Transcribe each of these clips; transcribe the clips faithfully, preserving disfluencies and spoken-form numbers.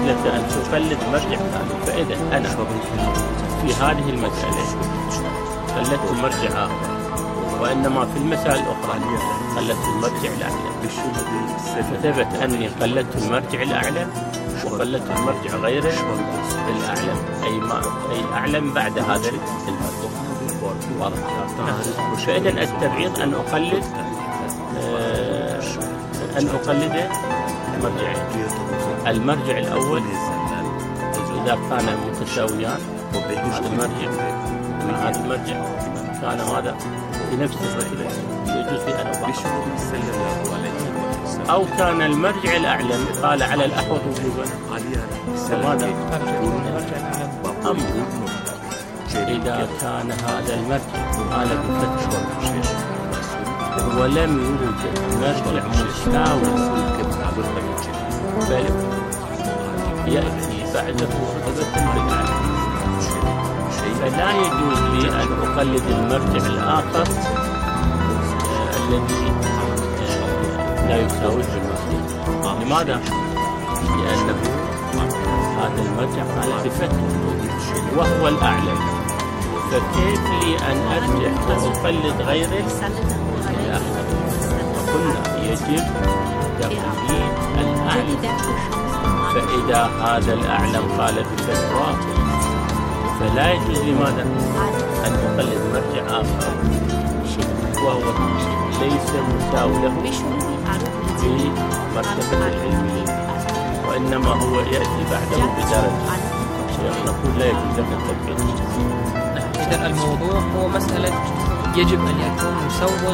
لك أن تقلد مرجع ثاني. فإذا أنا في هذه المسألة قلدت مرجع آخر، وإنما في المسائل الأخرى قلدت المرجع الأعلى، فثبت أني قلدت المرجع الأعلى وقلدت المرجع غيره الأعلم، أي ما أي أعلم بعد هذا المرجع. واضح؟ فإذا التبعيض أن أقلد آه أن أقلد مرجعين. المرجع الأول إذا كان متساويان، هذا المرجع مع هذا المرجع كان هذا في نفس الرتبة يجوز في أن أبعض، أو كان المرجع الأعلم قال على الأحوط وجوبا، فماذا؟ أما إذا كان هذا المرجع قال بفتح ولم يوجد مرجع مساوي بل يأتي بعده رتبة بالأعلى، فلا يجوز لي أن أقلد المرجع الآخر الذي لا يساوي المرجع. لماذا؟ لأنه هذا المرجع قال بفتح وهو الأعلم، فكيف لي أن أرجع وأقلد غيره الآخر؟ فقلنا يجب تقليد الأعلم، فإذا هذا الأعلم قال بفتوى فلا يجوز لماذا أن أقلد مرجع آخر وهو ليس مساوي له في مرتبة العلم، وإنما هو يأتي بعده بدرجة، نقول لا يجوز لك التبعيض. إذن الموضوع هو مسألة يجب أن يكون مسوغ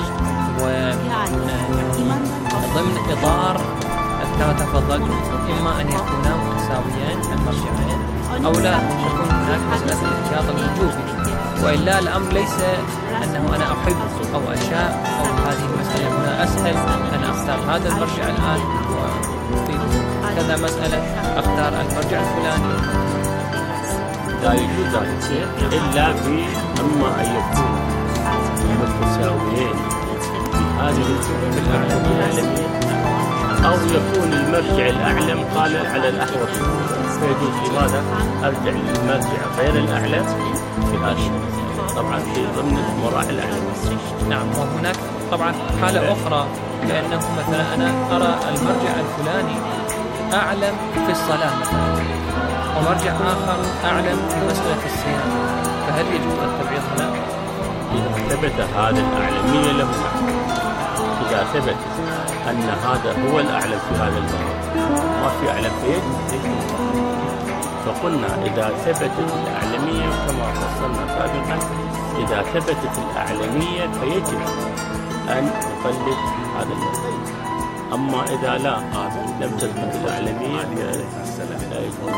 وضمن إطار كما تفضلت، إما أن يكونا متساويين المرجعين أو لا تكون هناك مسألة الاحتياط الوجوبي، وإلا الأمر ليس أنه أنا أحب أو أشاء أو هذه المسألة هنا أسهل أن أختار هذا المرجع الآن وفي كذا مسألة أختار المرجع الفلاني. لا يجوز ذلك إلا في أما أن يكون متساويين بهذه الأعلمية، أو يكون المرجع الأعلم قال على الأحوط، فيجوز لماذا أرجع للمرجع غير الأعلم في هذه طبعا في ضمن مراعي الأعلم. نعم، وهناك طبعا حالة أخرى، لأنه مثلا أنا أرى المرجع الفلاني أعلم في الصلاة مثلا، ومرجع آخر أعلم في مسألة الصيام، فهل يجوز التبعيض هنا؟ إذا ثبت هذا الأعلمية له، إذا ثبت أن هذا هو الأعلم في هذا الموضوع ما في أعلم فيجب، فقلنا إذا ثبتت الأعلمية كما فصلنا سابقا، إذا ثبتت الأعلمية فيجب أن نقلد هذا الموضوع، أما إذا لا لم تثبت الأعلمية فلا يجوز.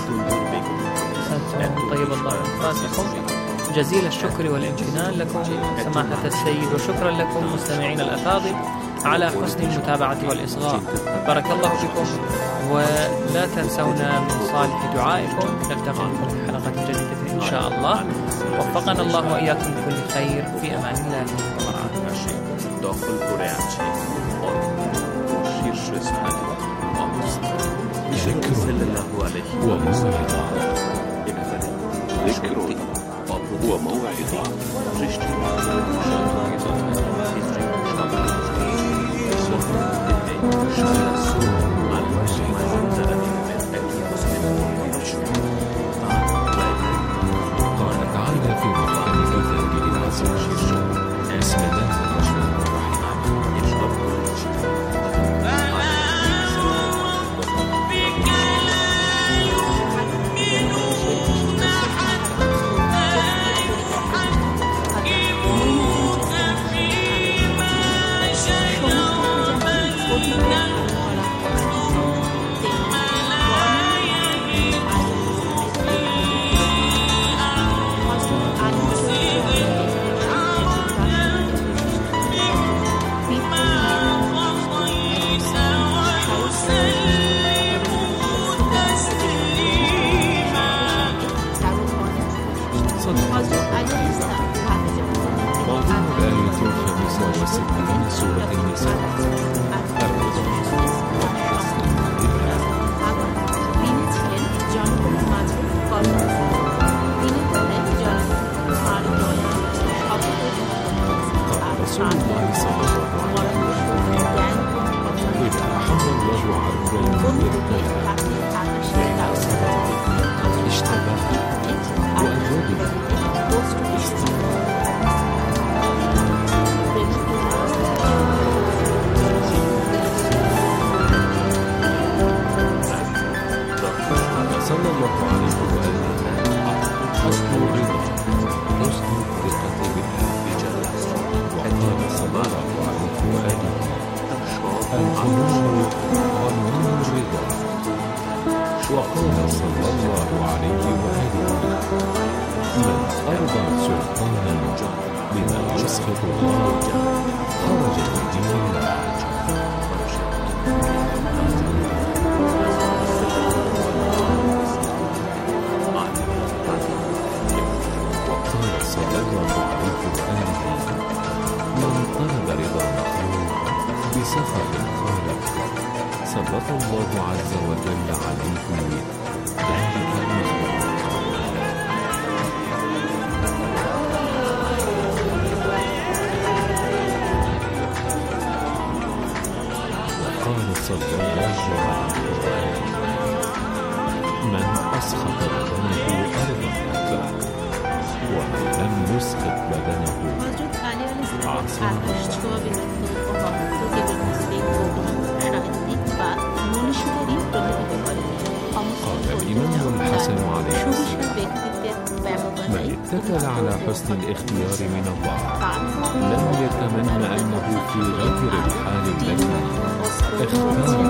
طيب الله راسكم، جزيل الشكر والامتنان لكم سماحة السيد، وشكرا لكم مستمعين الأفاضل على حسن المتابعة والإصغاء. بارك الله بكم، ولا تنسونا من صالح دعائكم. نلتقي بكم في حلقة جديدة إن شاء الله. وفقنا الله وإياكم لكل خير، في أمان الله ورعايته. ذكر وموعظة قال تعالى في محكم كتابه العزيز: بسم الله الرحمن الرحيم. موضوع الآية الخامسة والستين من سورة النساء: الرجل والحسن والربا. صلى الله عليه وآله أصل الرضا حسن الثقة بالله. وقال صلى الله عليه وآله القنوع عنوان الرضا. وقال صلى الله عليه وآله من أرضى سلطانا بما يسخط الله خرج من دين الله. وقال صلى الله عليه وآله من طلب رضا المخلوق بسخط الخالق سلط الله عز وجل عليه ذلك المخلوق. وقال صلى الله عليه وآله من أسخط بدنه أرضا له ومن لم يسخط بدنه قال الإمام الحسن عليه السلام من اتكل على حسن الاختيار من الله لم يتمنى أنه في غير الحال التي اختار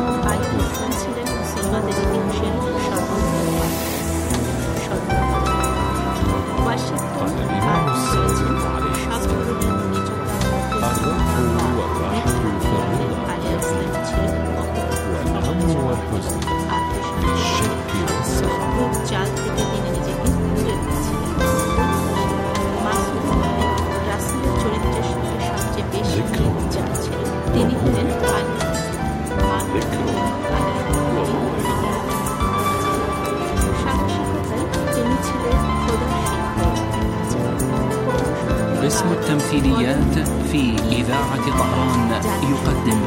قال الإمام الصادق عليه السلام الروح والراحة في الرضا والهم والحزن بالشك والسخط. ذكر قسم التمثيليات في إذاعة طهران يقدم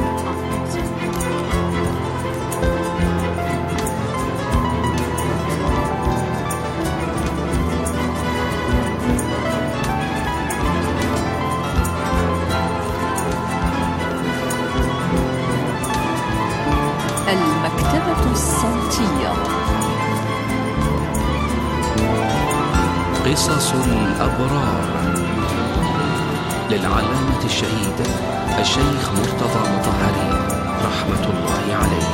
المكتبة الصوتية. قصص الأبرار للعلامة الشهيد الشيخ مرتضى مطهري رحمة الله عليه.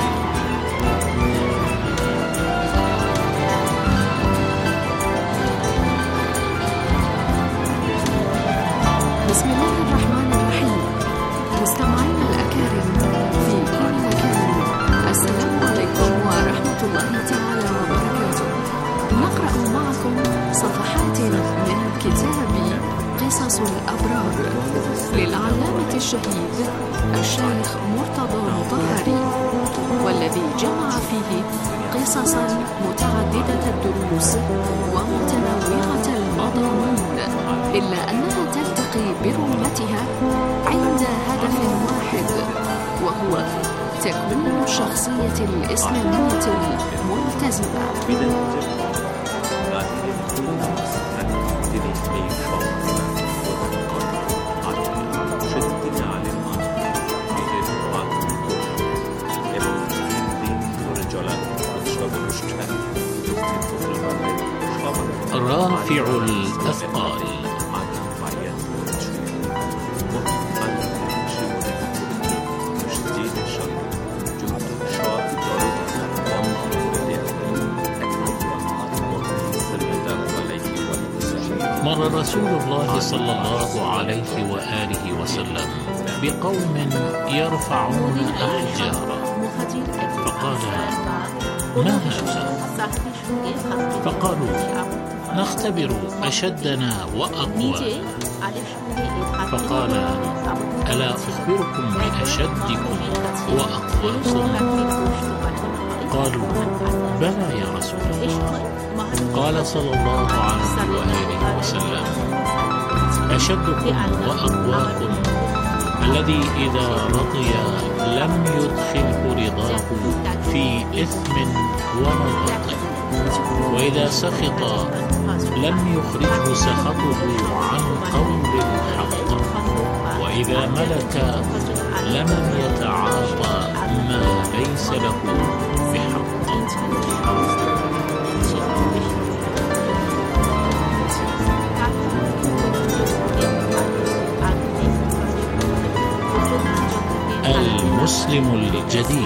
بسم الله الرحمن الرحيم. مستمعينا الأكارم في كل مكان، السلام عليكم ورحمة الله تعالى وبركاته. نقرأ معكم صفحات من كتاب قصص الأبرار للعلامة الشهيد الشيخ مرتضى مطهري، والذي جمع فيه قصصا متعددة الدروس ومتنوعة المضامين، إلا أنها تلتقي برمتها عند هدف واحد، وهو تكوين الشخصية الإسلامية الملتزمة. رافع الأثقال. مر رسول الله صلى الله عليه وآله وسلم بقوم يرفعون أحجارا، فقال: ما هذا؟ فقالوا: نختبر أشدنا وأقوى. فقال: ألا أخبركم بأشدكم وأقواكم؟ قالوا: بلى يا رسول الله. قال صلى الله عليه وآله وسلم: أشدكم وأقواكم الذي إذا رضي لم يدخله رضاه في إثم ولا باطل، وإذا سخط لم يخرجه سخطه عن قول الحق، وإذا ملك لم يتعاطى ما ليس له بحق. المسلم الجديد.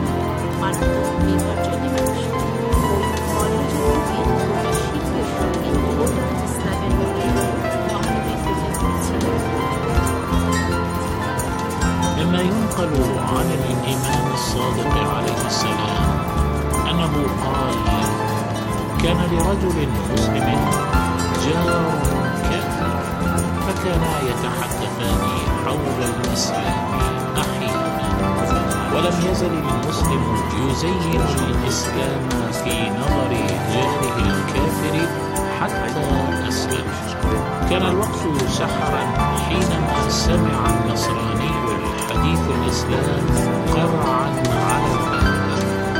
مما ينقل عن الإمام الصادق عليه السلام أنه قال: كان لرجل مسلم جار كافر، فكانا يتحدثان حول الإسلام أحيانا، ولم يزل المسلم يزين الإسلام في نظر جاره الكافر حتى أسلم. كان الوقت سحرا حينما سمع النصراني الحديث الإسلام قرعا على الباب،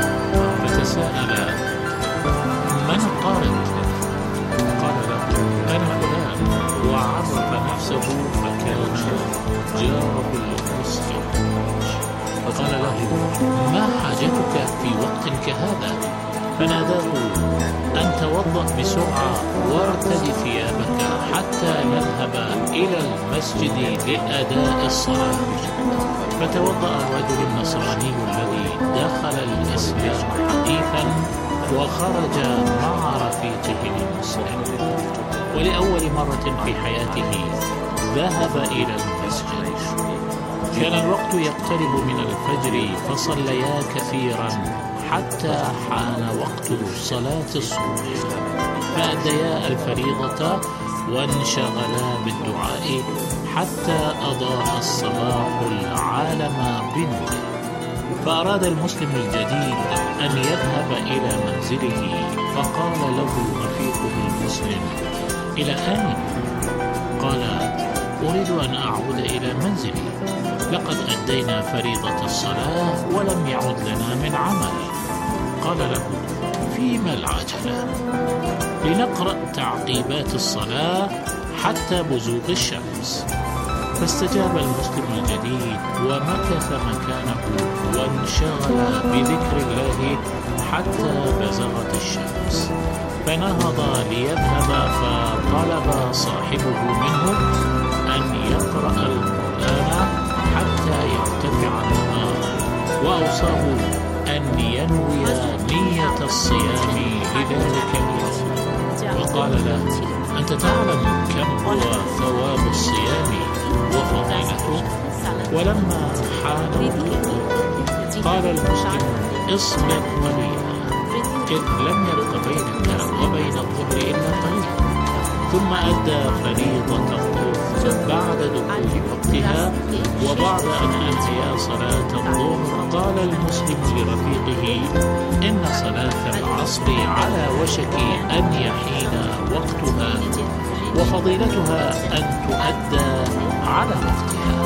فتساءل: من قارئ؟ قال له: أنا فلان، وعرف نفسه فكان جاره المسلم. فقال له: ما حاجتك في وقت كهذا؟ فناداه: أن توضأ بسرعة وارتد ثيابك حتى نذهب إلى المسجد لأداء الصلاة. فتوضأ الرجل النصراني الذي دخل الإسلام حديثا وخرج مع رفيقه المسلم، ولأول مرة في حياته ذهب إلى المسجد. كان الوقت يقترب من الفجر، فصليا كثيرا حتى حان وقت صلاة الصبح، فأديا الفريضة وانشغلا بالدعاء حتى أضاء الصباح العالم بنوره. فأراد المسلم الجديد أن يذهب إلى منزله، فقال له رفيقه المسلم: إلى أين؟ قال: أريد أن أعود إلى منزلي، لقد أدينا فريضة الصلاة ولم يعد لنا من عمل. قال له: فيما العجلة؟ لنقرأ تعقيبات الصلاة حتى بزوغ الشمس. فاستجاب المسلم الجديد ومكث مكانه وانشغل بذكر الله حتى بزغت الشمس، فنهض ليذهب، فطلب صاحبه منه أن يقرأ القرآن حتى يرتفع النهار، وأوصاه أن ينوي نية الصيام لذلك اليوم، وقال له: أنت تعلم كم هو ثواب الصيام وفضيلته؟ ولما حان وقته قال المسلم: اصبر قليلا، إذ لم يبق بينك وبين الظهر إلا قليلا. ثم أدى فريضة الظهر بعد دخول وقتها، وبعد أن أنهيا صلاة الظهر قال المسلم لرفيقه: إن صلاة العصر على وشك أن يحين وقتها، وفضيلتها أن تؤدى على وقتها.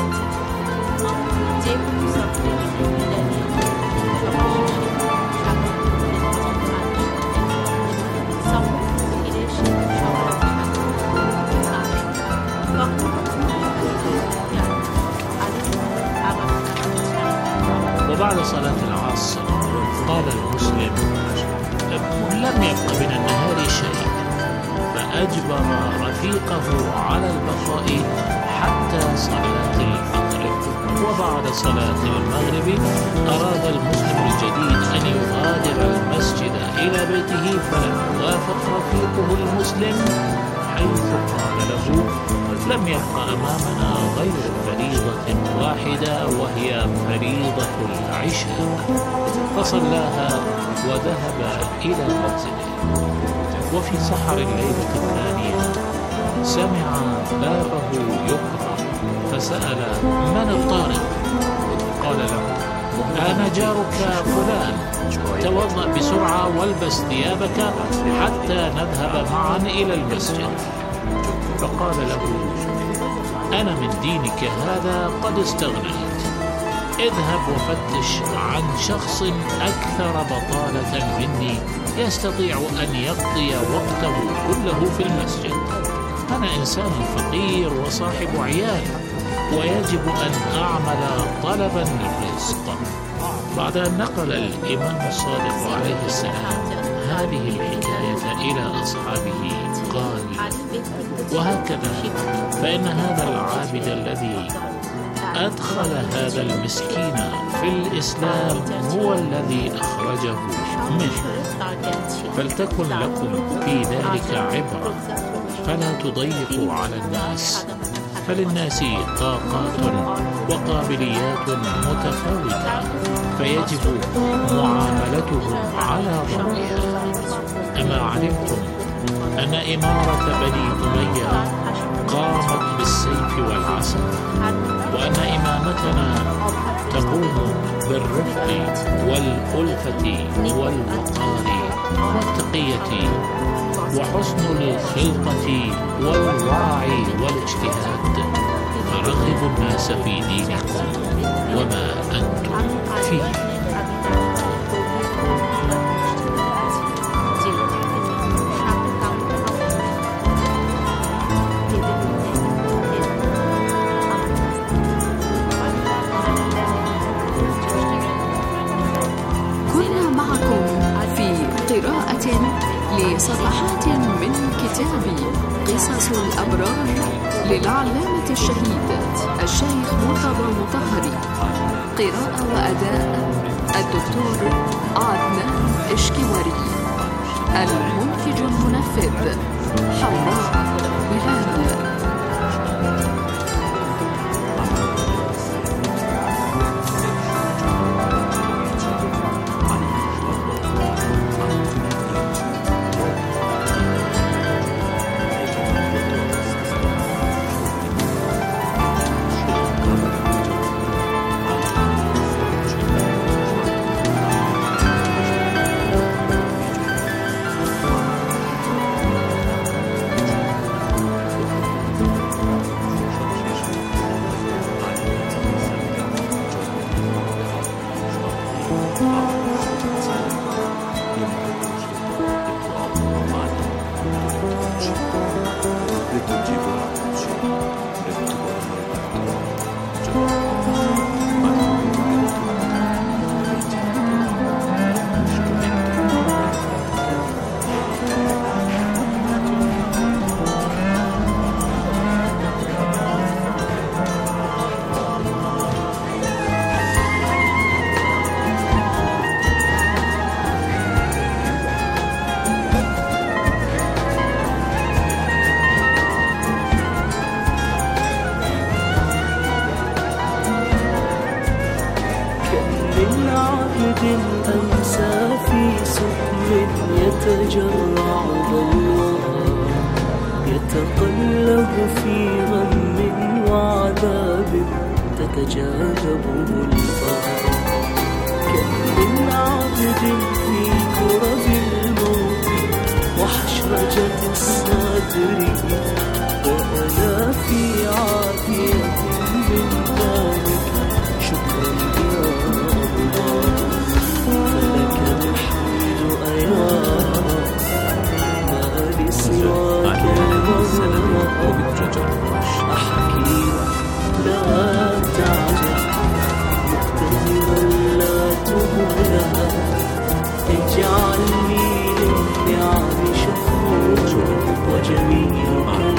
وبعد صلاة العصر قال المسلم: لم يبق من النهار شيء، فأجبر رفيقه على البقاء حتى صلاة المغرب. وبعد صلاة المغرب أراد المسلم الجديد أن يغادر المسجد إلى بيته، فلم يوافق رفيقه المسلم، حيث قال له: لم يبق أمامنا غير فريضة واحدة، وهي فريضة العشاء. فصلاها وذهب إلى منزله. وفي سحر الليلة الثانية سمع بابه يقرع، فسأل: من الطارق؟ قال له: أنا جارك فلان، توضأ بسرعة والبس ثيابك حتى نذهب معا إلى المسجد. فقال له: أنا من دينك هذا قد استغنيت، اذهب وفتش عن شخص أكثر بطالة مني يستطيع أن يقضي وقته كله في المسجد. أنا إنسان فقير وصاحب عيال، ويجب أن أعمل طلبا للرزق. بعد أن نقل الإمام الصادق عليه السلام هذه الحكاية إلى أصحابه قال: وهكذا فإن هذا العابد الذي أدخل هذا المسكين في الإسلام هو الذي أخرجه منه. فلتكن لكم في ذلك عبرة، فلا تضيقوا على الناس، فللناس طاقات وقابليات متفاوتة، فيجب معاملتهم على ضوئها. أما علمتم أن إمارة بني أمية قامت بالسيف والعسل، وأن إمامتنا تقوم بالرفق والألفة والوقار والتقية وحسن الخلقة والورع والاجتهاد. فرغبوا الناس في دينكم وما أنتم فيه. كنا معكم في قراءة لصفحات من كتاب قصص الأبرار للعلامة الشهيد الشيخ مرتضى مطهري. قراءة وأداء الدكتور عدنان إشكواري. المنتج المنفذ حواء بلال. أمسى في سقم يتجرع ضوءها، يتقلب في غم وعذاب تتجاذبه البحر. كم من عبد في كرب الموت وحشرجة الصدر، وأنا في عافية من ذلك. شكرا يا الله، فلك الحمد أيا ما لسواك المرء. أحكي لا تعجب، مقتدرا لا تهلها. اجعلني للنعم شكور وجميل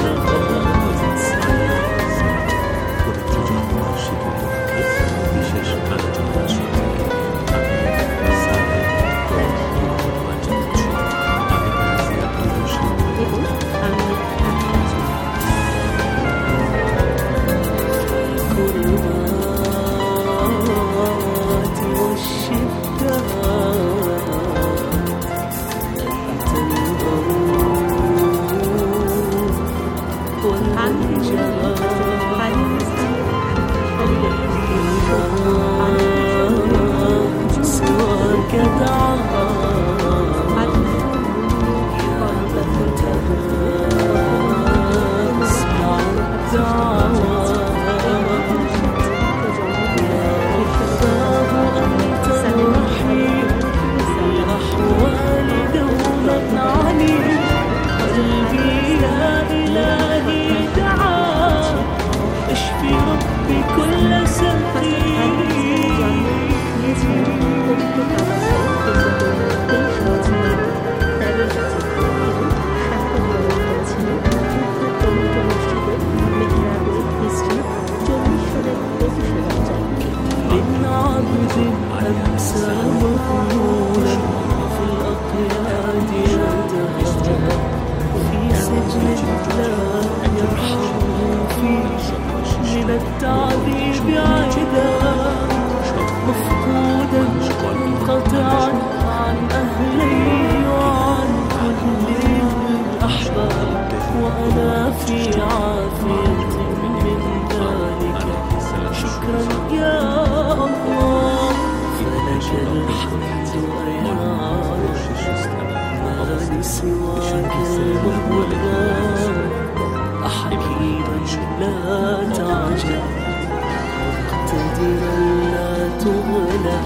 لسواك المهمل أحكيما لا تعجل مقتدرا لا تغلى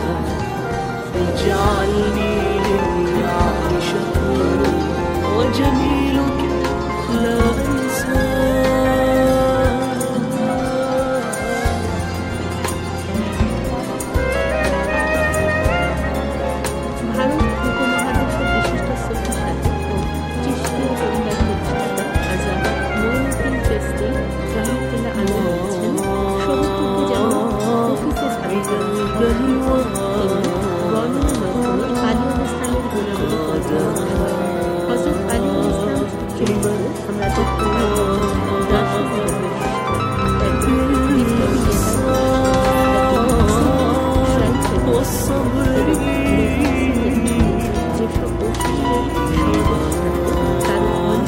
اجعلني للنعم شكورا وجميلك لا أنساه. ভারত উপমহাদেশের বিশিষ্ট সুফি সাধক ও চিশতিয়া পরিবার প্রতিষ্ঠাতা আজাদ মঈনুদ্দিন চিশতি রাহমাতুল্লাহ আলাইহি বলেছেন, শরীয়তকে যেমন অফিসে ছাড়িয়ে তিনি বর্ণনার মাধ্যমে আলী আল ইসলামের গুণাবলী পর্যালোচনা করেন। হযরত আলী আল ইসলাম চরিত্র আমরা দেখতে পাই রাশিদের বৈশিষ্ট্য, তার বিপ্লবী যেসব বৈশিষ্ট্যের তার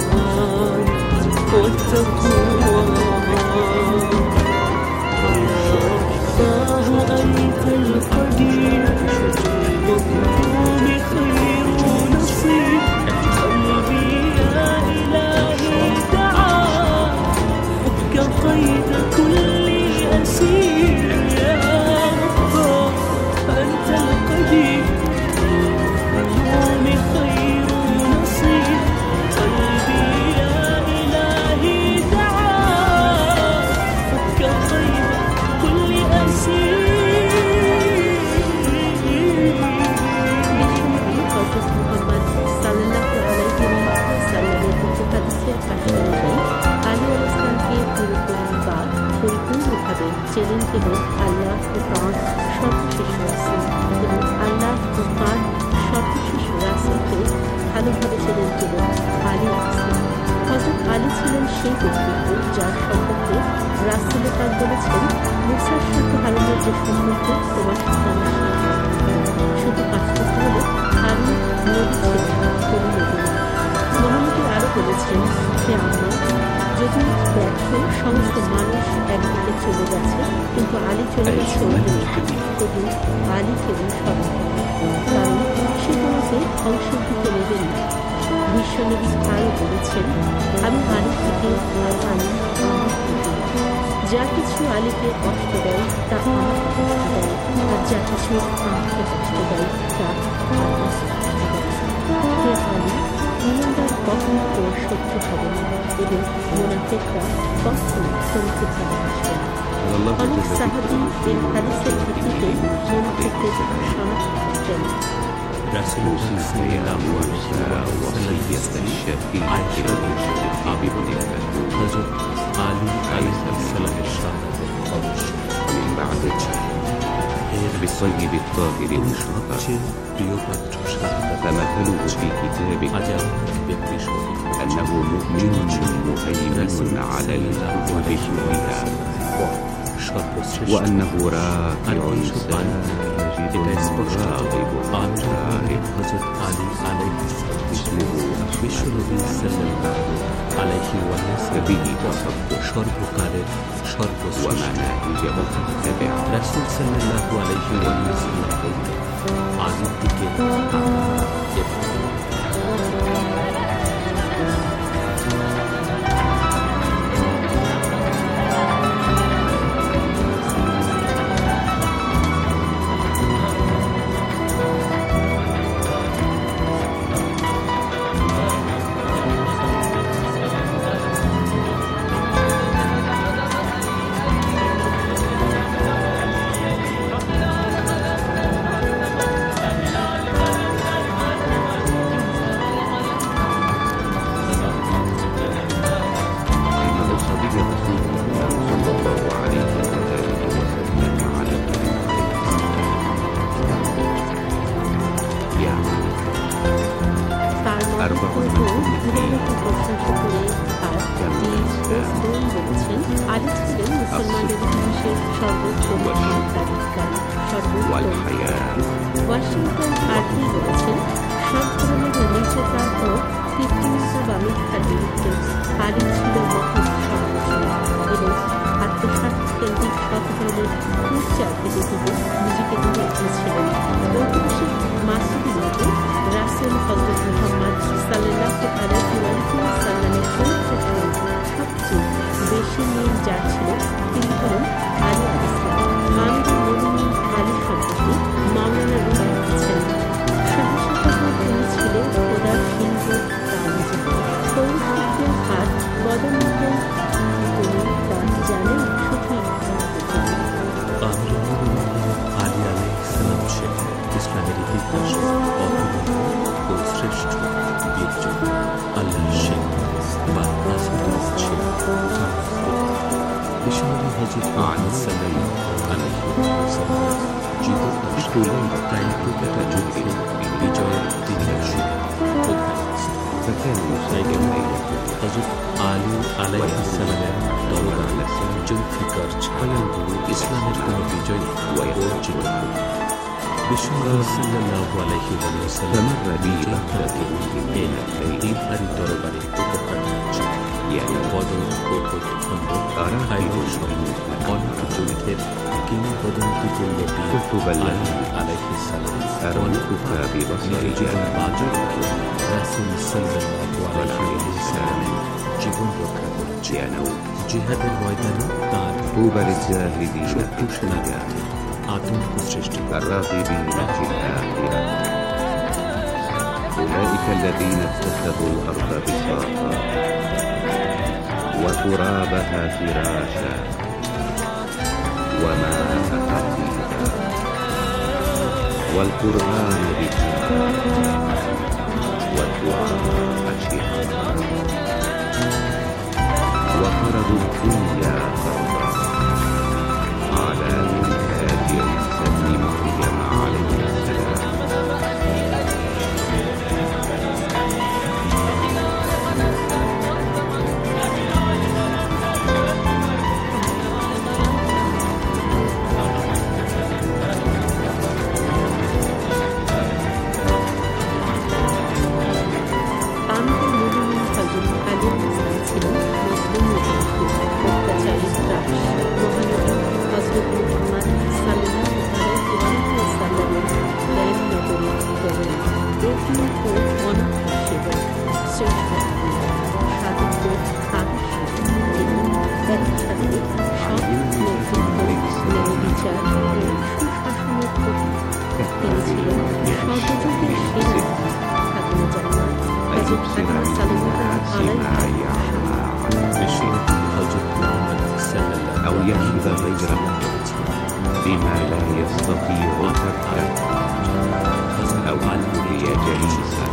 قيد كل أسير يا رب أنت القدير اليوم خير نصير قلبي يا إلهي دعاك فك قيد كل أسير. হযরত মুহাম্মদ সাল্লাল্লাহু আলাইহি ওয়াসাল্লামের হাদিসের ভাষ্য অনুযায়ী আলী আল ইসলামকে পুরোপুরি বা পরিপূর্ণভাবে চেনেন কেবল আল্লাহ ও তাঁর সর্বশেষ রাসূল, এবং আল্লাহ ও তাঁর সর্বশেষ রাসূলকে ভালোভাবে চেনেন কেবল আলী ইসলাম। হযরত আলী ছিলেন সেই ব্যক্তিত্ব যার সম্পর্কে রাসূল পাক বলেছেন, মুসার সাথে হারুনের যে সম্পর্ক তোমার সাথে আমার শুধু পার্থক্য হলো হারুন নবী ছিলেন, কোনো নবী নয়। মহানবী আরও বলেছেন, হে আম্মা, যদি দেখো সমস্ত মানুষ একদিকে চলে গেছে কিন্তু আলী চলে গেছে অন্যদিকে, তবু আলী কেবল স্মরণ, কারণ সে তোমাকে ধ্বংসের দিকে নেবে না। বিশ্বনবী আরও বলেছেন, আমি আলী থেকে আর আলী আমার থেকে, যা কিছু আলীকে কষ্ট দেয় তা আমার কষ্ট দেয়, আর যা কিছু আমাকে কষ্ট দেয় তা আমার কষ্ট দেয়। হে আলী, ইমানদার কখনো তোর শত্রু হবে না এবং মুনাফিকরা কখনো তোমাকে ভালোবাসবে না। অনেক সাহাবী এই হাদিসের ভিত্তিতে মুনাফিকদের শনাক্ত করতেন। بالطيب الطاهر المشرف فمثله في كتابه أنه مؤمن مهيمن على الكتب كلها وأنه راكع ساجد راغب تائب اسمه বিশ্বনবী সাল্লাল্লাহু আলাইহি ওয়াসাল্লাম به تصدق সর্বকালের সর্বশ্রেষ্ঠ ومناهج متبع রাসূল সাল্লাল্লাহু আলাইহি ওয়াসাল্লাম আলীর দিকে ওয়াশিংটন আর্থি বলেছেন, সব ধরনের নির্যাতা ও কৃত্রিমতা বা মিথ্যার বিরুদ্ধে আলী ছিল মহৎ সমালোচনা এবং আত্মস্বার্থ কেন্দ্রিক সব ধরনের কুচ্চার থেকে তিনি নিজেকে দূরে রেখেছিলেন। ঐতিহাসিক মাসুদি মতে রাসূল হযরত মুহাম্মদ সাল্লাল্লাহু تجد عن صلى الله عليه وسلم ذكر ليلة تجد بجوار تلك الشهور فكان يسير ليلة تجد علي عليه السلام ضرب على سنجل في كرج فينظر إسلام الكون بجوي ويرجل بشهر صلى الله عليه وسلم فمر بي لحظة من الليل أريد ضرب يعني বদল কোকট খন্ড তারা খাইল শরীর অনেক যুদ্ধের কিংবদন্তি করল কুতুবাল্লাহ আলাইহিস সালাম কারণ কুতাবি বসরি জীবন বাঁচার রাসূল সাল্লাল্লাহু আলাইহি ওয়াসাল্লাম জীবন রক্ষা করেছেন জিহাদের ময়দানে তার তুবাল জাহিদিন শত্রু সেনাদের আতঙ্ক সৃষ্টি রাগিবিন জিহাদ أولئك الذين اتخذوا الأرض بساطا وترابها فراشا وماء حقيقا والقرآن ذكرا والدعاء شهرا وفرضوا الدنيا فرضا على منهاج عيسى ابن مريم عليه السلام أو يأخذ غيره بما لا يستطيع تركه أو يلقي جليسا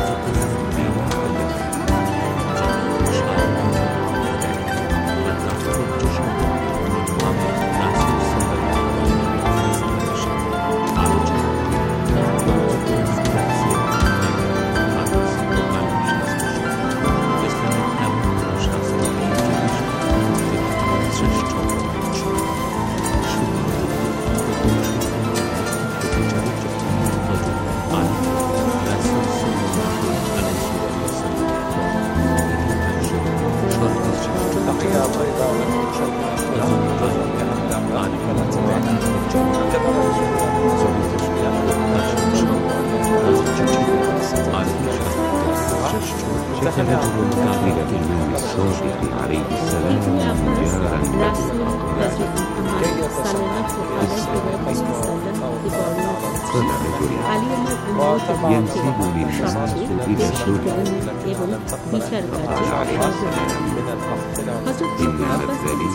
ينسب للناس إلى الشرك فقال عليه السلام إن الذليل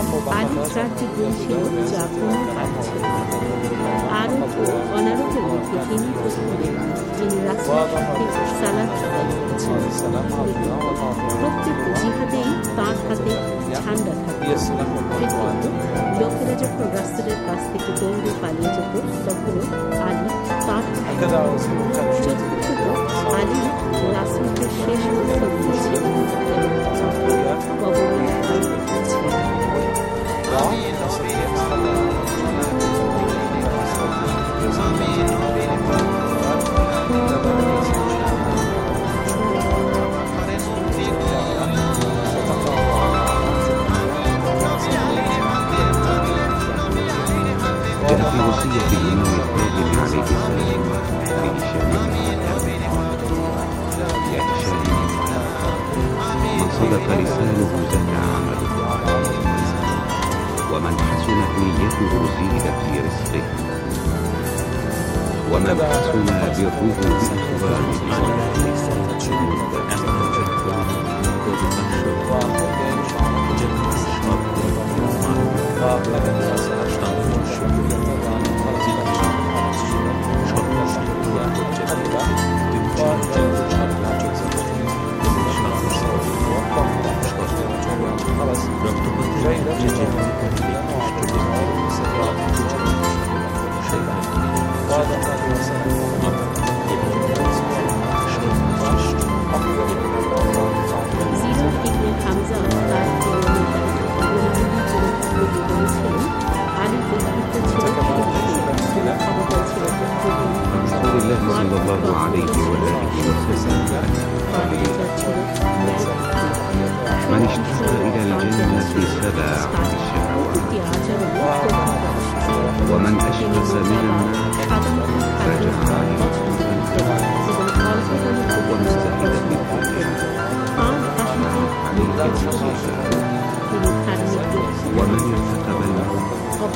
প্রত্যেক জিহাদেই তার হাতে ঠান্ডা থাকে। লোকেরা যখন রাসূলের কাছ থেকে দৌড়ে পালিয়ে যেত তখন আলী তার চতুর্থত আলী রাসূলকে শেষ প্রস্তাব দিয়েছিলেন কবরের ভয় দেখিয়েছিলেন। جاء في وصية الإمام الكاظم عليه السلام لهشام يا هشام من صدق لسانه زكى عمله ومن حسنت نيته زيد في رزقه ومن حسن بره خلاص ومن أشمس من الناس فجعل ومستفيد في ومن ارتكب الموت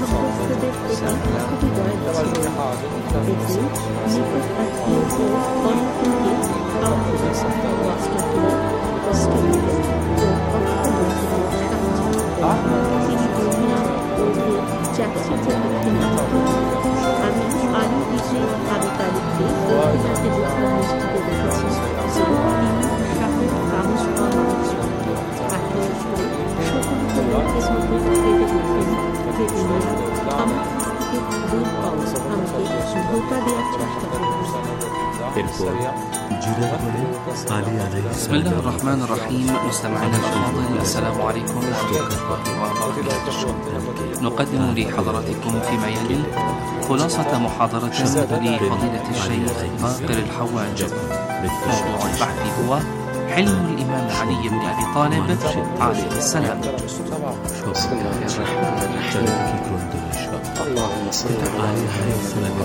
بسم الله الرحمن الرحيم. مستمعينا الأفاضل، السلام عليكم ورحمة الله وبركاته. نقدم لحضراتكم فيما يلي خلاصة محاضرة لفضيلة الشيخ باقر الحواج. موضوع البحث هو حلم الإمام علي بن أبي طالب عليه السلام. بسم الله الرحمن الرحيم. اللهم صل على محمد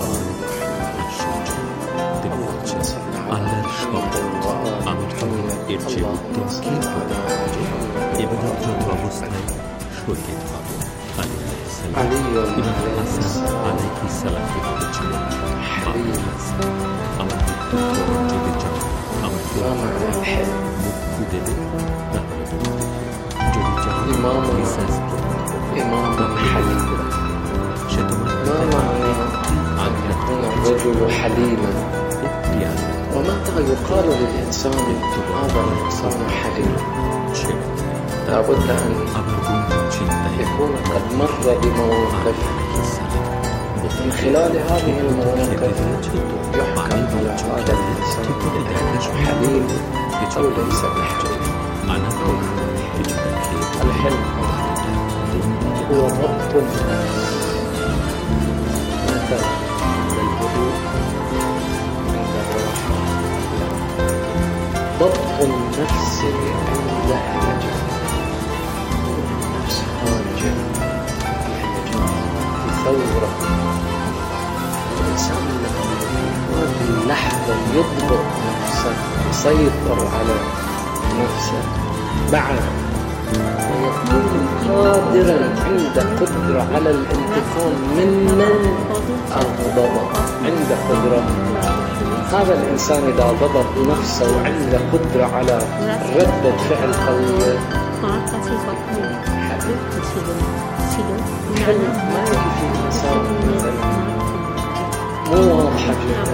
আল্লাহর শপথ আমি এর চেয়ে উত্তম কি হতে পারে এবারে যত অবস্থায় শহীদ হব আলী ইমাম হাসান আলাইহিস সালামকে বলেছিলেন আমার মৃত্যু যদি চাও আমার মুক্তি দেবে তাহলে যদি চাও ইমাম হালিম সে তোমার أن يكون الرجل حليما ومتى يقال للإنسان هذا الإنسان حليم لابد أن يكون قد مر بمواقف من خلال هذه المواقف يحكم على هذا الإنسان حليم أو ليس بحليم. الحلم هو ضبط ضبط النفس عند الهجر، النفس خارجة الهجر في ثورة. الإنسان لما في هذه اللحظة يضبط نفسه يسيطر على نفسه بعد ويكون قادرا عند قدرة على الانتقام ممن أغضبه. عند قدرة هذا الإنسان إذا ضبط نفسه وعنده قدرة على ردة فعل قوية حلم ما يجي في الإنسان مو واضحة جدا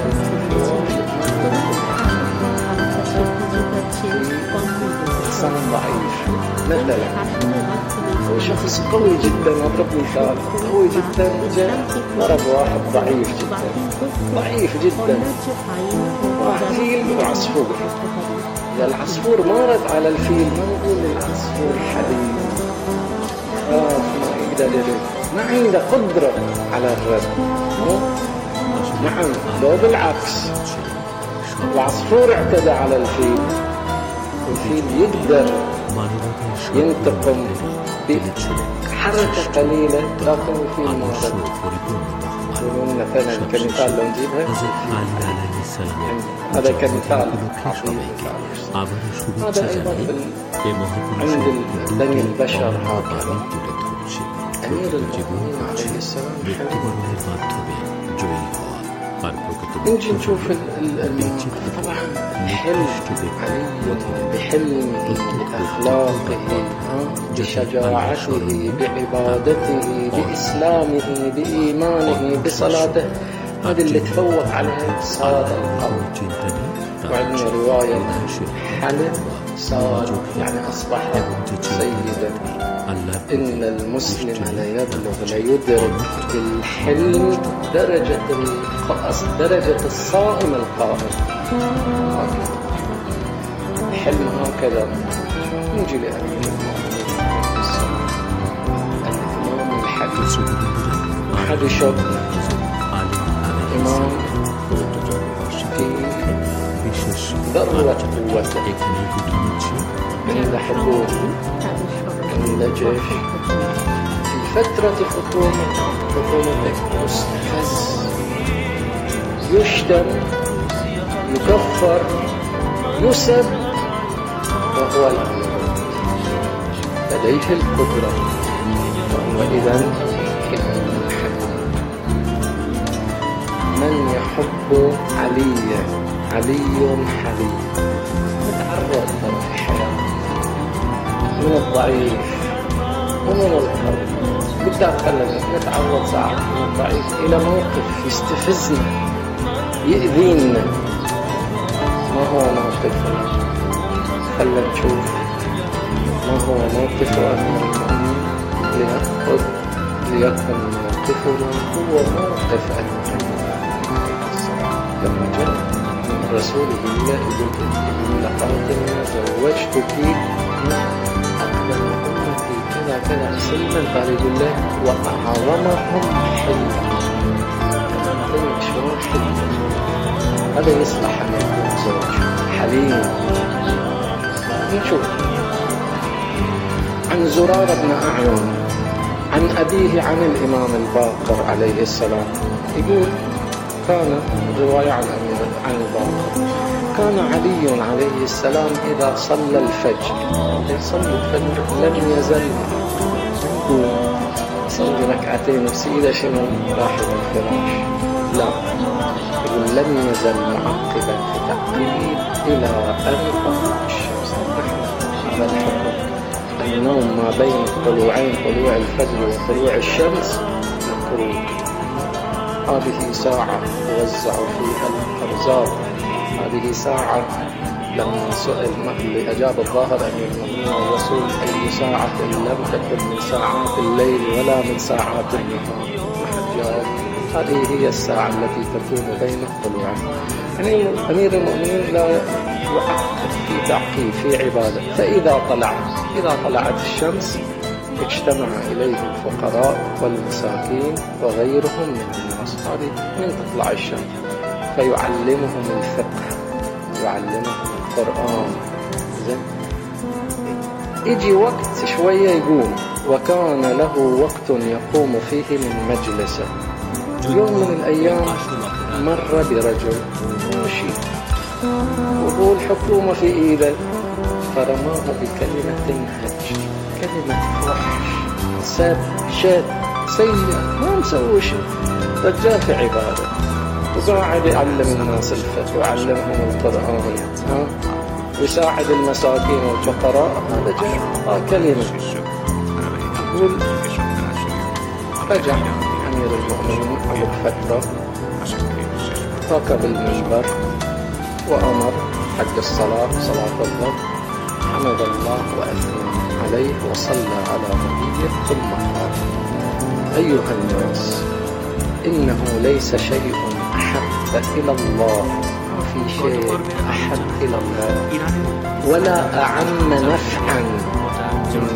إنسان ضعيف مثلا هو شخص قوي جدا. أضرب مثال قوي جدا جاء ضرب واحد ضعيف جدا ضعيف جدا وفيل وعصفور. إذا العصفور ما رد على الفيل ما نقول للعصفور حليم خاف ما يقدر يرد ما عنده قدرة على الرد. نعم لو بالعكس العصفور اعتدى على الفيل الفيل يقدر ينتقم بحركة قليلة لكن الفيل ما رد. يقولون مثلا كمثال لو نجيبها هذا كمثال هذا أيضا عند بني البشر هكذا. أمير المؤمنين عليه السلام نجي نشوف الموقف. طبعا حلم علي بحلمه بأخلاقه بشجاعته بعبادته بإسلامه بإيمانه بصلاته هذه اللي تفوق عليها صاد القلب. وعندنا رواية حلم صار يعني أصبح سيدا. إن المسلم ليبلغ ليدرك بالحلم درجة درجة الصائم القائم. الحلم هكذا. نجي لأمير المؤمنين الإمام الحديث أحد شوقنا إمام في ذروة قوته عند حضور عند جيش في فترة حكومة حكومتك مستفز، يشتم، يكفر، يسب، وهو الأمير لديه القدرة، وهو إذن من يحب عليا علي حبيب. نتعرض في الحياة من الضعيف ومن القوي، بالذات خلنا نتعرض ساعات من الضعيف إلى موقف يستفزنا يؤذينا. ما هو موقفنا؟ خلنا نشوف ما هو موقف أهل المؤمنين لنأخذ ليكن موقفنا هو موقف أهل المؤمنين. لما جاء من رسوله الله يقول لقاتلنا زوجتك أكبر أمتي كذا كذا سلما، قال يقول له وأعظمهم حلما. شلون حلما؟ هذا يصلح أن يكون زوج حليم. نشوف عن زرار بن أعين عن أبيه عن الإمام الباقر عليه السلام يقول كان رواية عن عن الباقر كان علي عليه السلام إذا صلى الفجر يصلي الفجر لم يزل يقوم يصلي ركعتين وسيدة شنو راح الفراش، لا يقول لم يزل معقبا في تقليد إلى أن طلعت الشمس. هذا الحكم النوم ما بين طلوعين طلوع الفجر وطلوع الشمس مكروه. هذه ساعة توزع فيها الأرزاق، هذه ساعة لما سئل اللي أجاب الظاهر أمير المؤمنين والرسول أي ساعة لم تكن من ساعات الليل ولا من ساعات النهار، جاوب هذه هي الساعة التي تكون بين الطلوعين. يعني أمير المؤمنين لا يعقد في تعقيد في عبادة. فإذا طلعت إذا طلعت الشمس اجتمع إليه الفقراء والمساكين وغيرهم من الناس. هذه من تطلع الشمس فيعلمهم الفقه، يعلمهم القرآن. زين يجي وقت شوية يقوم، وكان له وقت يقوم فيه من مجلسه. يوم من الأيام مر برجل ماشي وهو الحكومة في إيده، فرماه بكلمة هجر، كلمة وحش، سب، شد، سيء، ما مسوي شيء. رجال في عبادة وقاعد يعلم الناس الفقه ويعلمهم القرآن ها ويساعد المساكين والفقراء. هذا جاء كلمة يقول رجع أمير المؤمنين بعد فترة ركب المنبر وأمر حق الصلاة صلاة الظهر، حمد الله وأثنى عليه وصلى على نبيه ثم قال أيها الناس إنه ليس شيء أحب إلى الله، ما في شيء أحب إلى الله ولا أعم نفعا من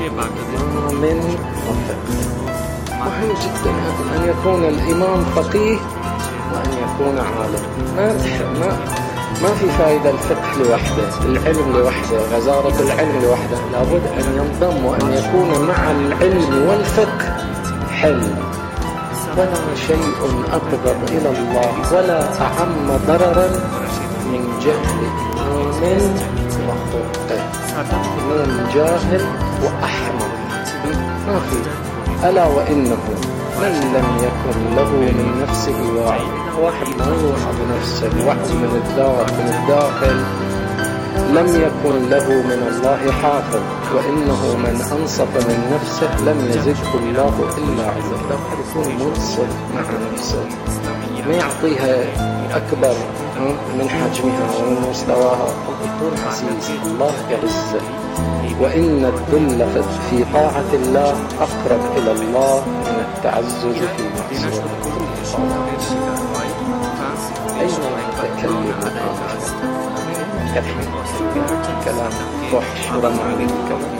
إمام وفقه. مهم جدا أن يكون الإمام فقيه وأن يكون عالم. ما ما ما في فائدة الفقه لوحده، العلم لوحده، غزارة العلم لوحده، لابد أن ينضم وأن يكون مع العلم والفقه حلم. ولا شيء أقرب إلى الله ولا أعم ضررا من جهل إمام وفقه. إمام جاهل وأحمق ما في. ألا وإنه من لم يكن له من نفسه واعي، واحد ما يوعى بنفسه وعي من الداخل من الداخل لم يكن له من الله حافظ، وإنه من أنصف من نفسه لم يزده الله إلا عزه. لو قد يكون منصف مع نفسه ما يعطيها أكبر من حجمها ومن مستواها، يكون عزيز الله يعزه. وإن الذل في طاعة الله أقرب إلى الله من التعزز في معصيته. أين يتكلم كلام فحش ورمى الكلام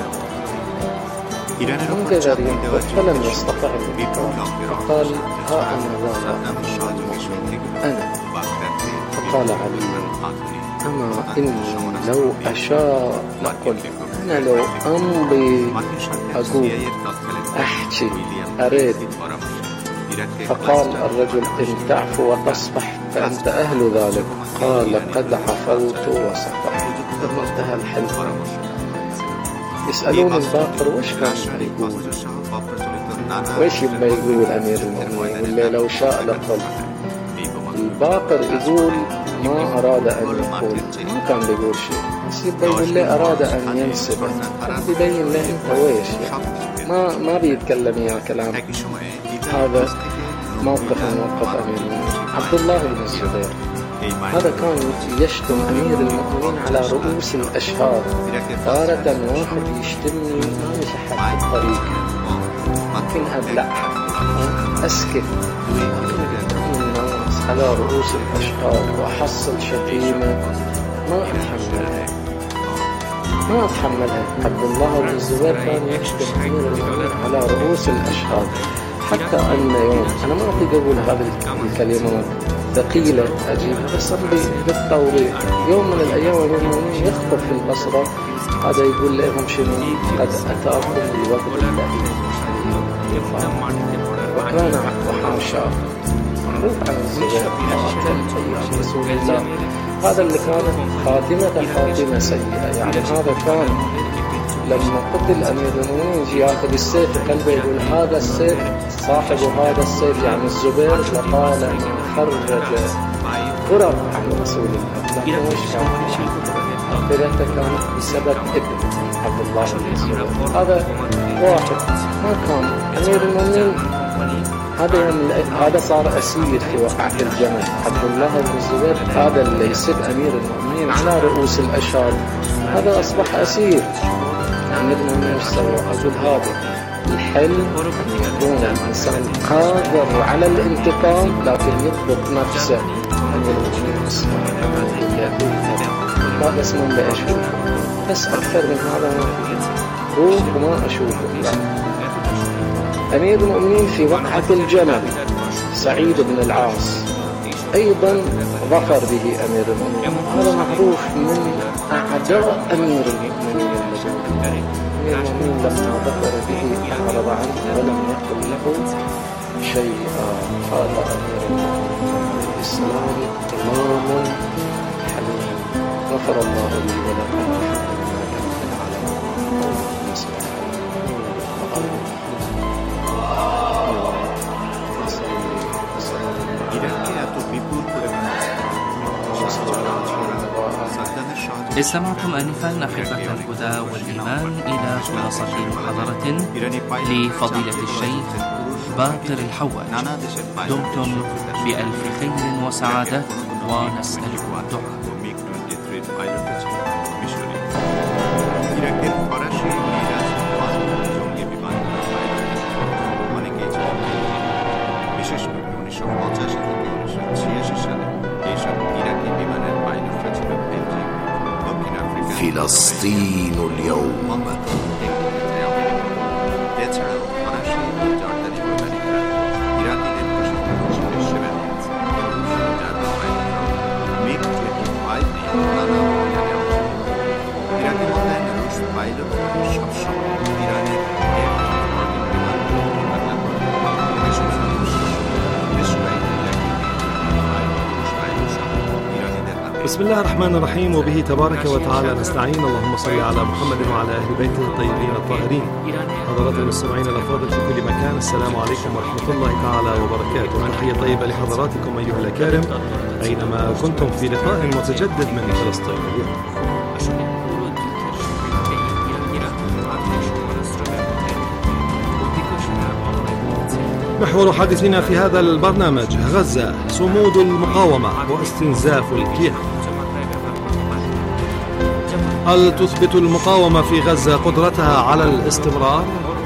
انقذر ينقذ فلم يستطع الإنكار، فقال ها أنا ذا أنا. فقال علي أما إني لو أشاء لقلت أنا لو أمضي أقول أحكي أريد، فقال الرجل إن تعفو وتصفح فأنت أهل ذلك، قال قد عفوت وصفحت. انتهى الحلم. يسألون الباقر وش كان يقول، وش يبقى يقول أمير المؤمنين، واللي لو شاء لقل. الباقر يقول ما أراد أن يقول، ما كان بيقول شيء، بس يبقى يقول لي أراد أن ينسبه، بيبين له أنت ويش يعني. ما ما بيتكلم يا كلام. هذا موقف من موقف أمير المؤمنين. عبد الله بن الزبير هذا كان يشتم أمير المؤمنين على رؤوس الأشهار. تارة واحد يشتمني ما يصحح الطريق، ممكن أبلع أسكت، الناس على رؤوس الأشهار وأحصل شتيمة ما أتحملها ما أتحملها. عبد الله بن الزبير كان يشتم أمير المؤمنين على رؤوس الأشهار، حتى أن يوم أنا ما أطيق أقول هذه الكلمات ثقيلة أجيبها، بس أمضي بالتوضيح. يوم من الأيام أمير المؤمنين يخطب في البصرة، هذا يقول لهم شنو، قد أتاكم بالوقت الذي وكان وحاشا معروف عن الزبير خاتم رسول الله. هذا اللي كانت خاتمة خاتمة سيئة، يعني هذا كان لما قتل أمير المؤمنين يجي ياخذ السيف قلبه يقول هذا السيف صاحب هذا السيف يعني الزبير لقال خرج غرر عن رسول الله. لكن وش كان بدأت كان بسبب ابن عبد الله بن الزبير. هذا واحد ما كان أمير المؤمنين. هذا هذا صار أسير في وقعة الجمل. عبد الله بن الزبير هذا اللي يسب أمير المؤمنين على رؤوس الأشهار، هذا أصبح أسير. أمير المؤمنين سوى أقول هذا الحلم يكون الإنسان قادر على الانتقام لكن يضبط نفسه. أمير المؤمنين ما اسمه لا أشوفه، بس أكثر من هذا ما في روح وما أشوفه. لا. أمير المؤمنين في وقعة الجمل سعيد بن العاص أيضا ظفر به أمير المؤمنين. هذا معروف من أعداء أمير المؤمنين. أمير المؤمنين لما ظفر به أعرض عنه ولم يقل له شيئا. قال أمير المؤمنين الإسلام إمام حليم غفر الله لي ولكم. استمعتم آنفا أحبة الهدى والإيمان إلى خلاصة محاضرة لفضيلة الشيخ باقر الحواج. دمتم بألف خير وسعادة ونسألكم الدعاء. فلسطين اليوم. بسم الله الرحمن الرحيم، وبه تبارك وتعالى نستعين. اللهم صل على محمد وعلى أهل بيته الطيبين الطاهرين. حضرات المستمعين الأفاضل في كل مكان، السلام عليكم ورحمة الله تعالى وبركاته. تحية طيبة لحضراتكم أيها الأكارم أينما كنتم في لقاء متجدد من فلسطين اليوم. محور حديثنا في هذا البرنامج غزة، صمود المقاومة واستنزاف الكيان. هل تثبت المقاومة في غزة قدرتها على الاستمرار؟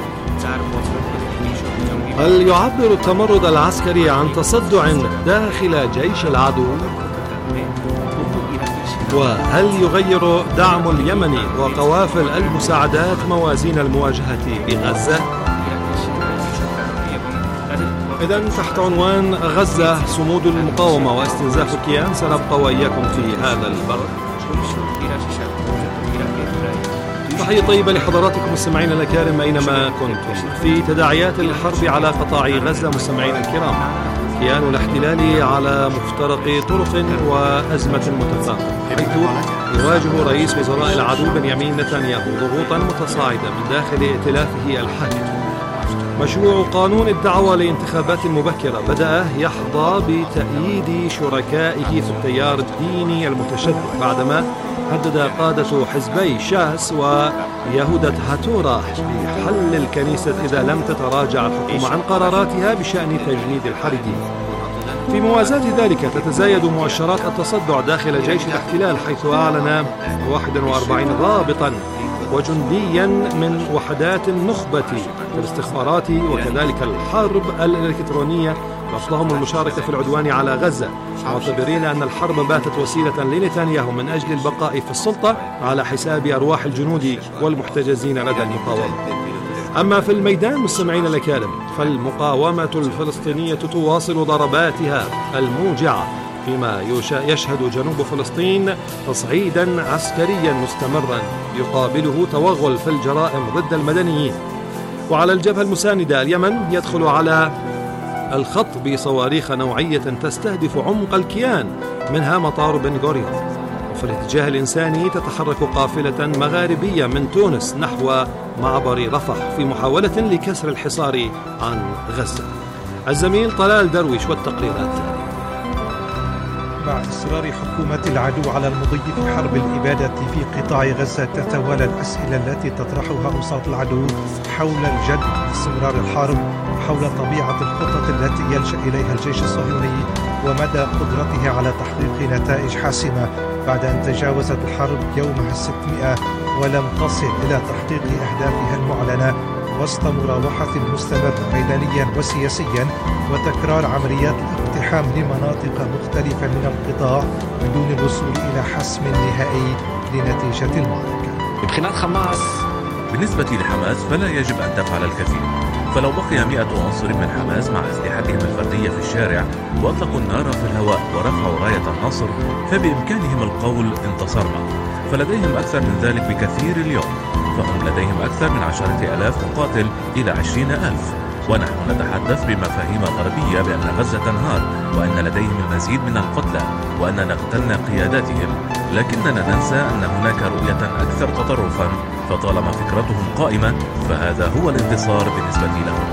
هل يعبر التمرد العسكري عن تصدع داخل جيش العدو؟ وهل يغير دعم اليمن وقوافل المساعدات موازين المواجهة بغزة؟ إذن تحت عنوان غزة، صمود المقاومة واستنزاف الكيان سنبقى وإياكم في هذا البرنامج. تحية طيبة لحضراتكم مستمعينا الأكارم أينما كنتم. في تداعيات الحرب على قطاع غزة مستمعينا الكرام، كيان الاحتلال على مفترق طرق وأزمة متفاقمة، حيث يواجه رئيس وزراء العدو بنيامين نتنياهو ضغوطا متصاعدة من داخل ائتلافه الحاكم. مشروع قانون الدعوة لانتخابات مبكرة بدأ يحظى بتأييد شركائه في التيار الديني المتشدد، بعدما هدد قادة حزبي شاس ويهودة هاتورا بحل الكنيسة إذا لم تتراجع الحكومة عن قراراتها بشأن تجنيد الحريدين. في موازاة ذلك تتزايد مؤشرات التصدع داخل جيش الاحتلال، حيث أعلن واحد وأربعين ضابطا وجنديا من وحدات النخبة في الاستخبارات وكذلك الحرب الإلكترونية رفضهم المشاركة في العدوان على غزة، معتبرين أن الحرب باتت وسيلة لنتنياهو من أجل البقاء في السلطة على حساب أرواح الجنود والمحتجزين لدى المقاومة. أما في الميدان مستمعين الأكارم، فالمقاومة الفلسطينية تواصل ضرباتها الموجعة، فيما يشهد جنوب فلسطين تصعيدا عسكريا مستمرا يقابله توغل في الجرائم ضد المدنيين. وعلى الجبهة المساندة اليمن يدخل على الخط بصواريخ نوعية تستهدف عمق الكيان، منها مطار بن غوريون. وفي الاتجاه الإنساني تتحرك قافلة مغاربية من تونس نحو معبر رفح في محاولة لكسر الحصار عن غزة. الزميل طلال درويش والتقرير التالي. مع إصرار حكومة العدو على المضي في حرب الإبادة في قطاع غزة، تتوالى الأسئلة التي تطرحها أوساط العدو حول الجد باستمرار الحرب، حول طبيعة الخطط التي يلجأ إليها الجيش الصهيوني ومدى قدرته على تحقيق نتائج حاسمة بعد أن تجاوزت الحرب يومها الستمائة ولم تصل إلى تحقيق أهدافها المعلنة، وسط مراوحة مستمرة ميدانيا وسياسيا وتكرار عمليات الاقتحام لمناطق مختلفة من القطاع بدون الوصول إلى حسم نهائي لنتيجة المعركة. بخلاف حماس، بالنسبة لحماس فلا يجب أن تفعل الكثير، فلو بقي مئة عنصر من حماس مع أسلحتهم الفردية في الشارع وأطلقوا النار في الهواء ورفعوا راية النصر فبإمكانهم القول انتصرنا، فلديهم أكثر من ذلك بكثير اليوم، فهم لديهم أكثر من عشرة ألاف مقاتل إلى عشرين ألف، ونحن نتحدث بمفاهيم غربية بأن غزة تنهار وأن لديهم المزيد من القتلى وأننا قتلنا قياداتهم، لكننا ننسى أن هناك رؤية أكثر تطرفا، فطالما فكرتهم قائمة فهذا هو الانتصار بالنسبة لهم.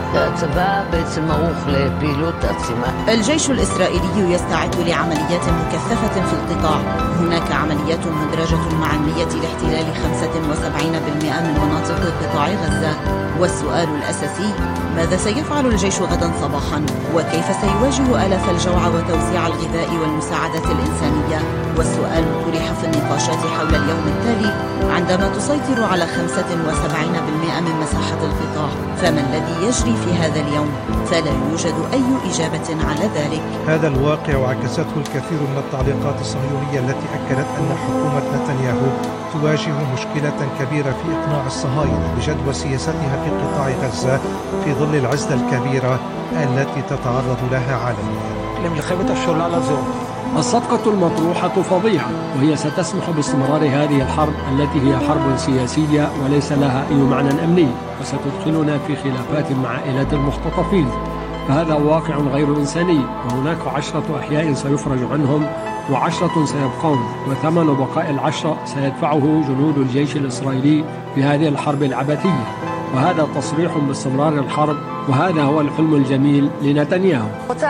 الجيش الإسرائيلي يستعد لعمليات مكثفة في القطاع، هناك عمليات مدرجة مع نية لاحتلال خمسة وسبعين بالمئة من مناطق قطاع غزة، والسؤال الأساسي ماذا سيفعل الجيش غدا صباحا؟ وكيف سيواجه آلاف الجوع وتوزيع الغذاء والمساعدات الإنسانية؟ والسؤال طرح في النقاشات حول اليوم التالي عندما تسيطر على خمسة وسبعين بالمئة من مساحة القطاع، فما الذي يجري في هذا اليوم؟ فلا يوجد أي إجابة على ذلك. هذا الواقع عكسته الكثير من التعليقات الصهيونية التي أكدت أن حكومة نتنياهو تواجه مشكلة كبيرة في إقناع الصهاينة بجدوى سياستها في قطاع غزة في ظل العزلة الكبيرة التي تتعرض لها عالميا. الصفقة المطروحة فظيعة، وهي ستسمح باستمرار هذه الحرب التي هي حرب سياسية وليس لها أي معنى أمني، وستدخلنا في خلافات مع عائلات المختطفين، فهذا واقع غير إنساني، وهناك عشرة أحياء سيفرج عنهم وعشرة سيبقون، وثمن بقاء العشرة سيدفعه جنود الجيش الإسرائيلي في هذه الحرب العبثية، وهذا تصريح باستمرار الحرب، وهذا هو الحلم الجميل لنتنياهو.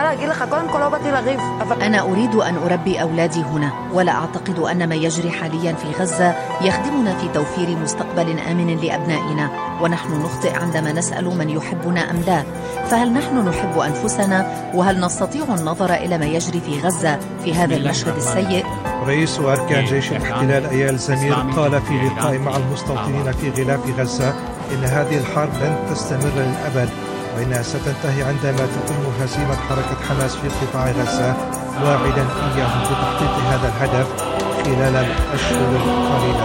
أنا أريد أن أربي أولادي هنا، ولا أعتقد أن ما يجري حاليا في غزة يخدمنا في توفير مستقبل آمن لأبنائنا، ونحن نخطئ عندما نسأل من يحبنا أم لا، فهل نحن نحب أنفسنا؟ وهل نستطيع النظر إلى ما يجري في غزة في هذا المشهد السيء؟ رئيس أركان جيش الاحتلال أيال زمير قال في لقاء مع المستوطنين في غلاف غزة إن هذه الحرب لن تستمر للأبد، وإنها ستنتهي عندما تتم هزيمة حركة حماس في قطاع غزة، واعدا إياهم بتحقيق هذا الهدف خلال الأشهر القليلة.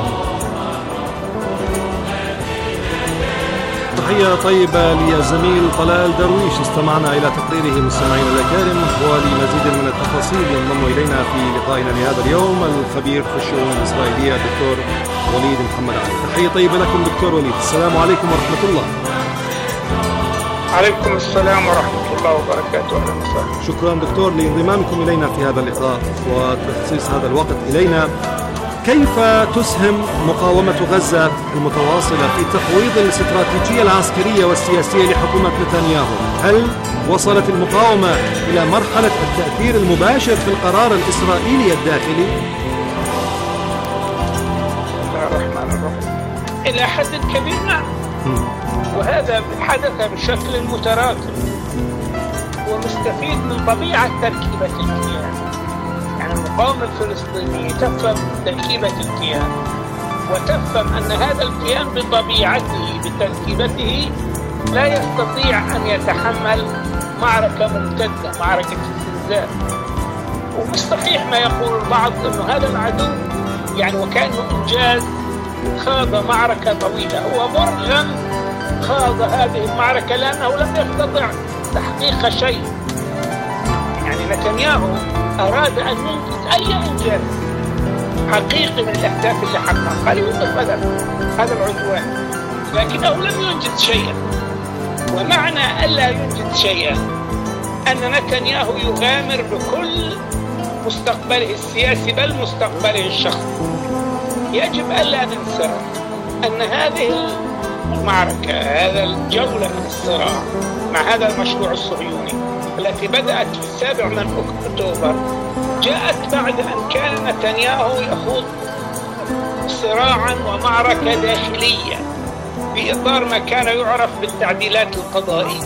تحية طيبة للزميل طلال درويش. استمعنا إلى تقريره مستمعينا الأكارم، ولمزيد من التفاصيل ينضم إلينا في لقائنا لهذا اليوم الخبير في الشؤون الإسرائيلية الدكتور وليد محمد علي. تحية طيبة لكم دكتور وليد. السلام عليكم ورحمة الله. عليكم السلام ورحمة الله وبركاته. أهلا وسهلا. شكرا دكتور لانضمامكم إلينا في هذا اللقاء وتخصيص هذا الوقت إلينا. كيف تسهم مقاومة غزة المتواصلة في تفويض الاستراتيجية العسكرية والسياسية لحكومة نتنياهو؟ هل وصلت المقاومة إلى مرحلة التأثير المباشر في القرار الإسرائيلي الداخلي؟ بسم الله الرحمن الرحيم. إلى حد كبير نعم، وهذا حدث بشكل متراكم ومستفيد من طبيعة تركيبة الكيان. يعني المقاومة الفلسطينية تفهم تركيبة الكيان وتفهم أن هذا الكيان بطبيعته بتركيبته لا يستطيع أن يتحمل معركة ممتدة، معركة استنزاف. ومش صحيح ما يقول البعض أنه هذا العدو يعني وكأنه إنجاز خاض معركة طويلة. هو مرغم خاض هذه المعركة لأنه لم يستطع تحقيق شيء. يعني نتنياهو أراد أن ينجز أي إنجاز حقيقي من الأهداف اللي حققها، قال يوقف هذا هذا العدوان، لكنه لم ينجز شيئا. ومعنى ألا ينجز شيئا أن نتنياهو يغامر بكل مستقبله السياسي بل مستقبله الشخصي. يجب ألا ننسى أن هذه المعركة، هذا الجولة من الصراع مع هذا المشروع الصهيوني التي بدأت في السابع من أكتوبر جاءت بعد أن كان نتنياهو يخوض صراعا ومعركة داخلية في إطار ما كان يعرف بالتعديلات القضائية.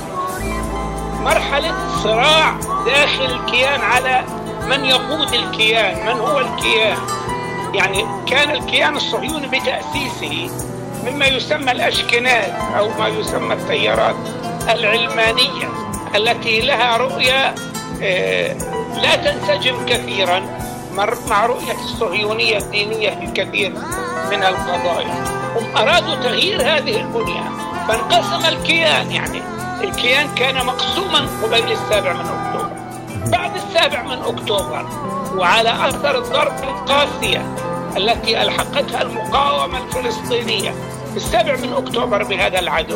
مرحلة صراع داخل الكيان على من يقود الكيان، من هو الكيان. يعني كان الكيان الصهيوني بتأسيسه مما يسمى الأشكناز أو ما يسمى التيارات العلمانية التي لها رؤية لا تنسجم كثيرا مع رؤية الصهيونية الدينية في كثير من القضايا. هم أرادوا تغيير هذه البنية فانقسم الكيان. يعني الكيان كان مقسوما قبيل السابع من أكتوبر. بعد السابع من أكتوبر وعلى أثر الضربة القاسية التي ألحقتها المقاومة الفلسطينية في السابع من أكتوبر بهذا العدو،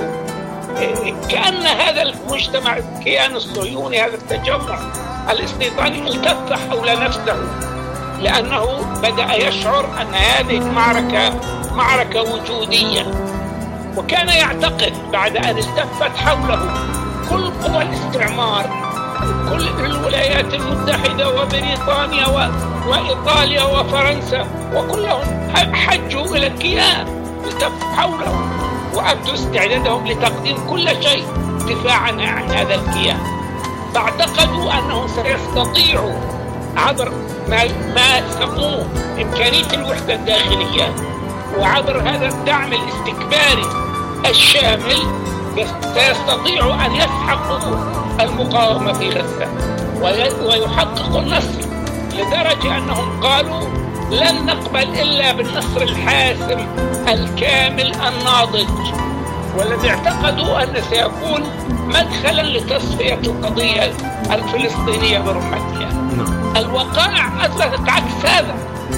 كأن هذا المجتمع الكيان الصهيوني هذا التجمع الاستيطاني التف حول نفسه، لأنه بدأ يشعر أن هذه المعركة معركة وجودية. وكان يعتقد بعد أن التفت حوله كل قوى الاستعمار، كل الولايات المتحدة وبريطانيا و... وإيطاليا وفرنسا وكلهم حجوا إلى الكيان، التفوا حوله وأبدوا استعدادهم لتقديم كل شيء دفاعا عن هذا الكيان. فاعتقدوا أنهم سيستطيعوا عبر ما, ما سموه إمكانية الوحدة الداخلية وعبر هذا الدعم الاستكباري الشامل سيستطيعوا أن يسحقوا المقاومة في غزة ويحققوا النصر، لدرجة أنهم قالوا لن نقبل إلا بالنصر الحاسم الكامل الناضج، والذي اعتقدوا أن سيكون مدخلا لتصفية القضية الفلسطينية برمتها. الوقائع أثبتت عكس هذا.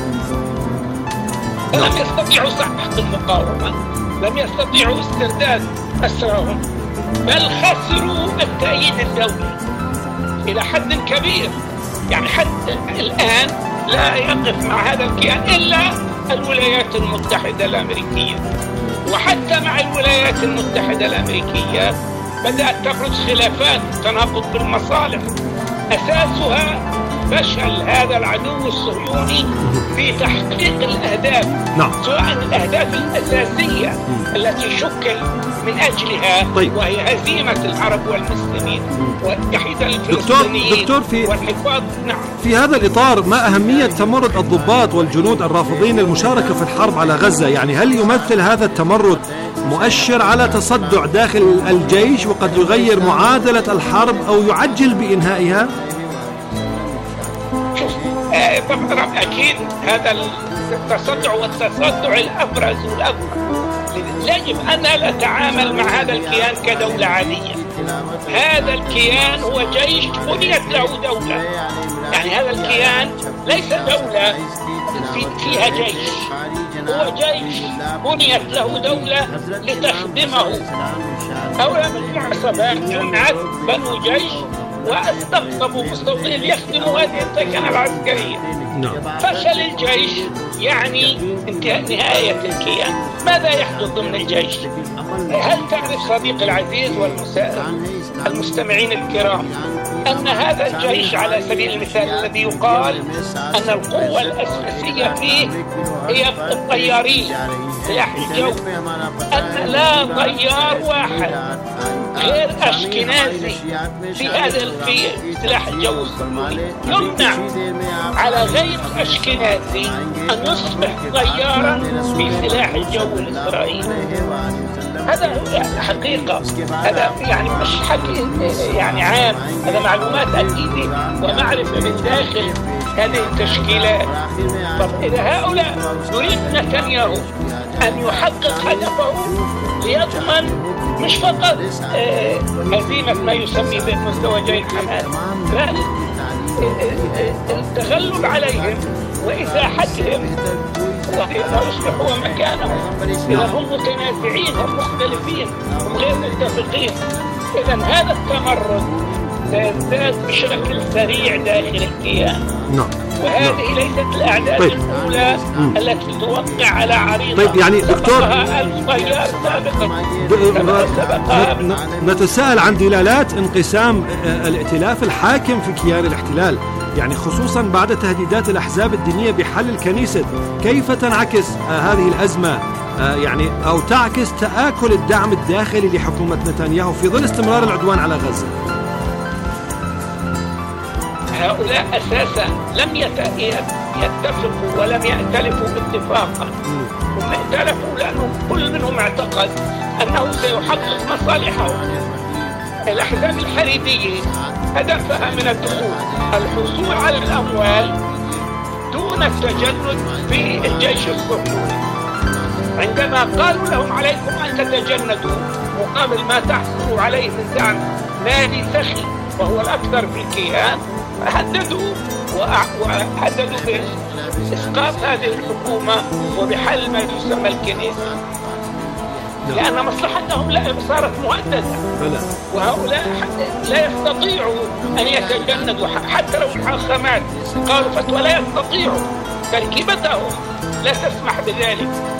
لم يستطيعوا سحق المقاومة، لم يستطيعوا استرداد أسراهم، بل خسروا التأييد الدولي إلى حد كبير. يعني حتى الآن لا يقف مع هذا الكيان إلا الولايات المتحدة الأمريكية، وحتى مع الولايات المتحدة الأمريكية بدأت تبرز خلافات تناقض بالمصالح أساسها فشل هذا العدو الصهيوني في تحقيق الأهداف. نعم. سواء الأهداف الأساسية التي شكل من أجلها طيب. وهي هزيمة العرب والمسلمين وتحييد الفلسطينيين دكتور في والحفاظ. نعم. في هذا الإطار ما أهمية تمرد الضباط والجنود الرافضين للمشاركة في الحرب على غزة؟ يعني هل يمثل هذا التمرد مؤشر على تصدع داخل الجيش وقد يغير معادلة الحرب أو يعجل بإنهائها؟ طبعا أكيد هذا التصدع والتصدع الأبرز والأكبر. يجب أن لا نتعامل مع هذا الكيان كدولة عادية. هذا الكيان هو جيش بنيت له دولة. يعني هذا الكيان ليس دولة في فيها جيش، هو جيش بنيت له دولة لتخدمه. هؤلاء مجموعة عصابات جمعت بنو جيش واستقطبوا مستوطنين ليخدموا هذه التكنة العسكرية. فشل الجيش يعني انتهاء نهاية الكيان. ماذا يحدث ضمن الجيش؟ هل تعرف صديقي العزيز والمستمعين الكرام أن هذا الجيش على سبيل المثال الذي يقال أن القوة الأساسية فيه هي الطيارين سلاح الجو، أن لا طيار واحد غير أشكنازي في هذا في سلاح الجو الصهيوني يمنع على غير أشكنازي أن يصبح طيارا في سلاح الجو الإسرائيلي. هذا حقيقة، هذا يعني مش حكي يعني عام، هذا معلومات أكيدة ومعرفة من داخل هذه التشكيلات. طب إذا هؤلاء يريد نتنياهو أن يحقق هدفه ليضمن مش فقط آه هزيمة ما يسمي بمزدوجي حماس، بل التغلب عليهم وإزاحتهم ويصبحوا مكانهم. إذا هم متنازعين، هم مختلفين، هم غير متفقين. إذا هذا التمرد سيزداد بشكل سريع داخل الكيان. نعم. وهذه نعم. ليست الأعداد طيب. الأولى مم. التي توقع على عريضة. طيب يعني دكتور نتساءل عن دلالات انقسام الائتلاف الحاكم في كيان الاحتلال، يعني خصوصا بعد تهديدات الأحزاب الدينية بحل الكنيسة. كيف تنعكس هذه الأزمة يعني أو تعكس تآكل الدعم الداخلي لحكومة نتنياهو في ظل استمرار العدوان على غزة؟ هؤلاء أساسا لم يتفقوا ولم يأتلفوا باتفاقا. هم ائتلفوا لأنهم كل منهم اعتقد أنه سيحقق مصالحه. الأحزاب الحريدية هدفها من الدخول الحصول على الأموال دون التجند في الجيش الصهيوني. عندما قالوا لهم عليكم أن تتجندوا مقابل ما تحصلوا عليه من دعم مالي سخي وهو الأكثر في الكيان، هددوا وهددوا بإسقاط هذه الحكومة وبحل ما يسمى الكنيسة، لأن مصلحتهم لا صارت مهددة. وهؤلاء لا يستطيعوا أن يتجندوا حتى لو الحاخامات قالوا فتوى لا يستطيعوا، تركيبتهم لا تسمح بذلك.